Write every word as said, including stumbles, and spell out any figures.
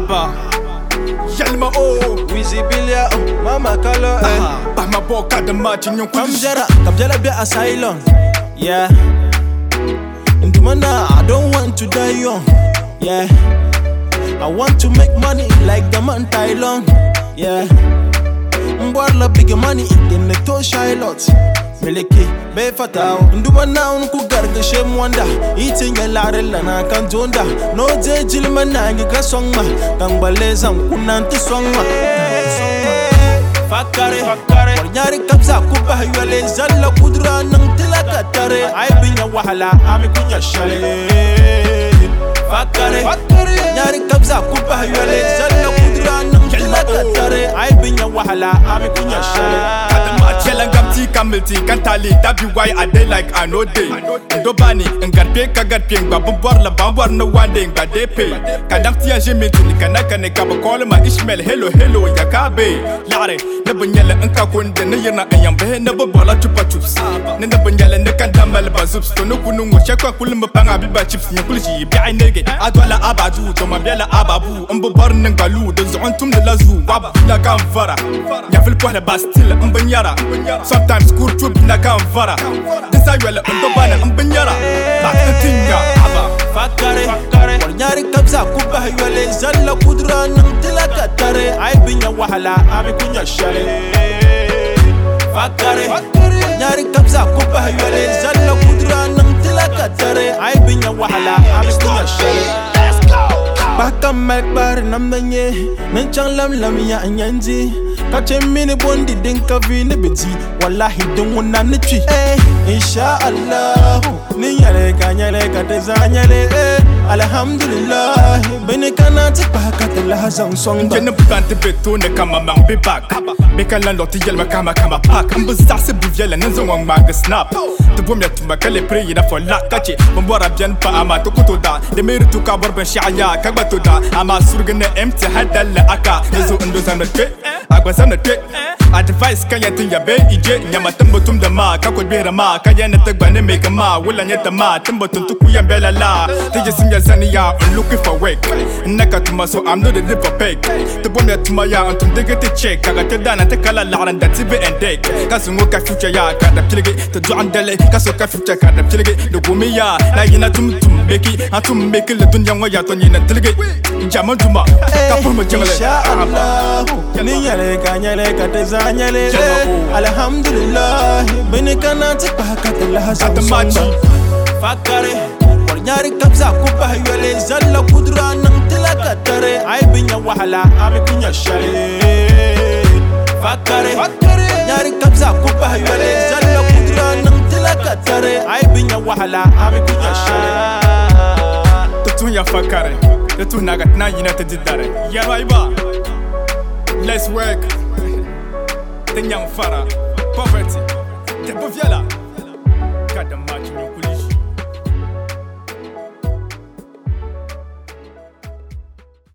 Abba Yalma oh Wizibilia oh Mama Kalo eh Bah ma boka de match nyon Kamjara Kamjara be asylum Yeah Ndumana I don't want to die young Yeah I want to make money like the man Tylon Yeah Mbwarla big money in the toe Charlotte Meleke be fatao Ndumana unku garga shem wanda Eating a larella na kantonda No je jilma nangi ka songma Kangbale zam kunanti songma Fakare Fakare Nyari kabza kuba yuale Zalla kudra nang tilaka tare Ay binya wahala ami kunya shale Fakare Fakare Nyari kabza kuba yuale Zalla kudra nang tilaka tare Ay binya wahala ami kunya shale Yellow gamti kamilti kantali dabi why I day like I know day Dobani ngarpe kagarpe babu borla bambor no one day ngade pay kadakti ya jemiti ni kanaka ne kaba call ma Ishmael hello hello yakabe lare ne banyala nka konde ne yena anyambe ne bobola chupa chups ne ne banyala ne kandamal bazups to no kunu ngo shakwa kulum panga biba chips ne kulji bi ay nege adwala abadu to mabela ababu mbo bor ne ngalu de zontum de lazu wab la kamfara ya fil kwa bastil mbanyara sometimes cool trip na kamfara disa yele ndobana mbanyara ba tinga aba Fakare Fakare Nyari kabza kuba yele zalla kudra nang tilaka tare ay binya wahala ami kunya shale Fakare Fakare Nyari kabza kuba yele zalla kudra nang tilaka tare ay binya wahala ami kunya shale Let's go Baka melbar namdanye Menchang lam lam ya anyanzi Kache mini bondi dinka vini biji Wallahi dungu na nichi Eh, insha Allah Ni yale ka nyale ka teza nyale Eh, alhamdulillah Bene kana tipa katela zang song ba Jene bukante beto ne kama mang bibak Beka lando ti yelma kama kama pak Mbuza se buvyele nenzo ngong mag snap Tubum ya tumba kale preye na fola kache Mbwara bien pa ama tukuto da Demiri tuka borben shiaya kagba toda Ama surgene empty hadal aka Nezo ndo zana twe Agwa zana twe Advice kanya tunya be ije Nyama tembo tumda ma Kako dwera ma Kaya netegwa ne meka ma Wula nyeta ma Tembo tuntuku ya mbela la Teje simya zani ya I'm looking for work Naka tuma so I'm not a liver peg Tubum ya tuma ya Antum dege te check Kaga te dana te kala laran da tibe and deck Kasungo ka future ya Kada ptilege Te du andele Kaso ka future kada ptilege Dugumi ya Na yina tum tum beki Antum meki le dunya ngoya Ton yina tilege Jaman tuma Kapurma jungle Insha Allah Ni yale ka nyale ka teza nyale Alhamdulillah Bene kana tipa katela zang song ba Fakare Nyari kabza kuba yele zalla kudra nang tilaka tare ay binya wahala ami kunya shale Fakare Nyari kabza kuba yele zalla kudra nang tilaka tare ay binya wahala ami kunya shale Tutunya fakare Tutu nagat na yina te didare Yaraiba Let's work Tenyang fara Poverty